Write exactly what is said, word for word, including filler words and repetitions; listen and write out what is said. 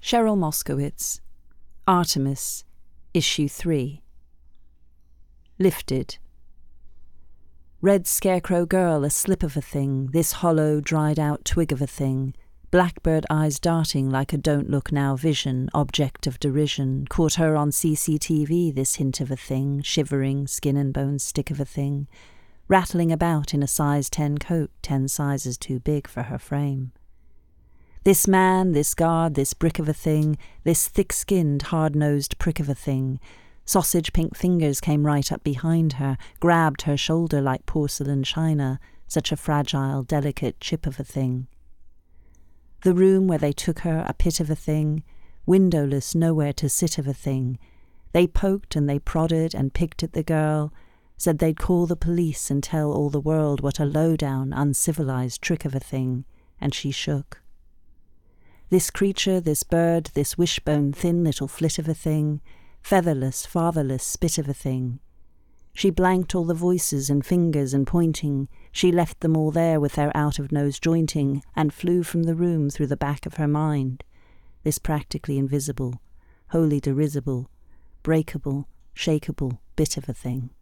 Cheryl Moskowitz, Artemis, Issue three. Lifted. Red scarecrow girl, a slip of a thing, this hollow, dried-out twig of a thing, blackbird eyes darting like a don't-look-now vision, object of derision, caught her on C C T V, this hint of a thing, shivering, skin-and-bones stick of a thing, rattling about in a size ten coat, ten sizes too big for her frame. This man, this guard, this brick of a thing, this thick-skinned, hard-nosed prick of a thing, sausage-pink fingers came right up behind her, grabbed her shoulder like porcelain china, such a fragile, delicate chip of a thing. The room where they took her, a pit of a thing, windowless, nowhere to sit of a thing. They poked and they prodded and picked at the girl, said they'd call the police and tell all the world what a low-down, uncivilized trick of a thing, and she shook. This creature, this bird, this wishbone thin little flit of a thing, featherless, fatherless spit of a thing. She blanked all the voices and fingers and pointing, she left them all there with their out-of-nose jointing, and flew from the room through the back of her mind, this practically invisible, wholly derisible, breakable, shakeable bit of a thing.